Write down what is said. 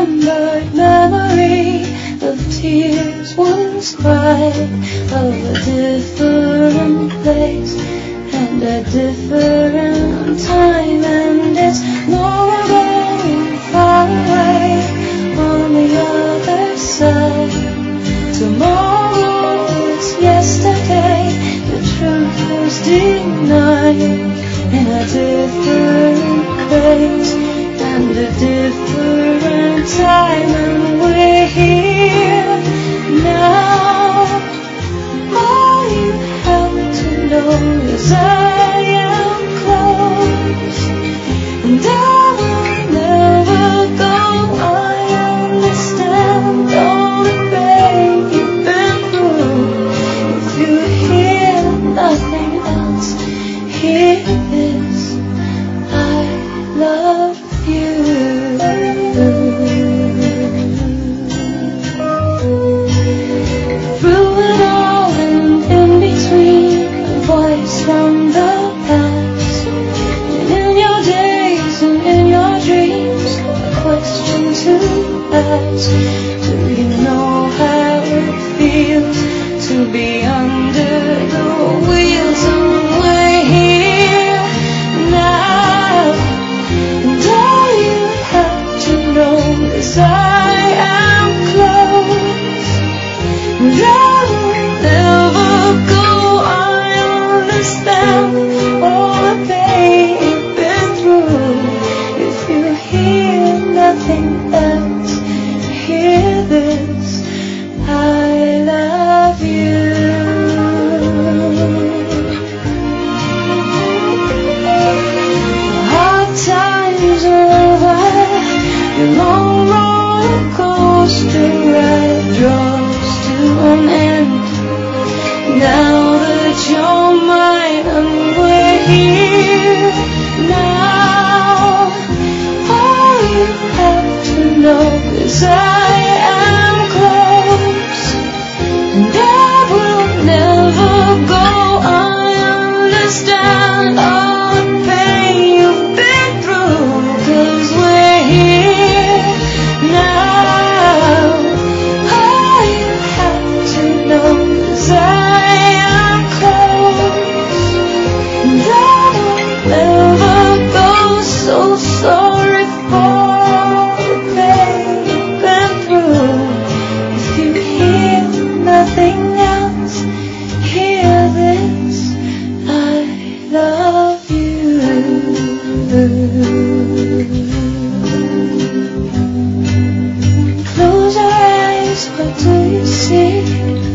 remembered memory of tears once cried, of a different place and a different time, and it's no longer far away on the other side. Tomorrow is yesterday, the truth was denied in a different place and a different time, and we're here now. All you have to know is I am close, and I will never go. I understand all the pain you've been through. If you hear nothing else, hear this: I love you. Through it all and in between, a voice from the past, and in your days and in your dreams, a question to ask: do you know how it feels to be under the wheels? And we're here now, and all you have to know is I am close, and I will never go. I understand all the pain you've been through. If you hear nothing else, hear this: I love you. Hard times are over, your long roller coaster ride draws to an end. Now that you're mine and we're here now, all you have to know is I am close, and I will never go. I understand all the pain you've been through, 'cause we're here now. All you have to know is I am close, and I will never go. So sorry for the pain you've been through. If you hear nothing else, hear this: I love you. Close your eyes, what do you see?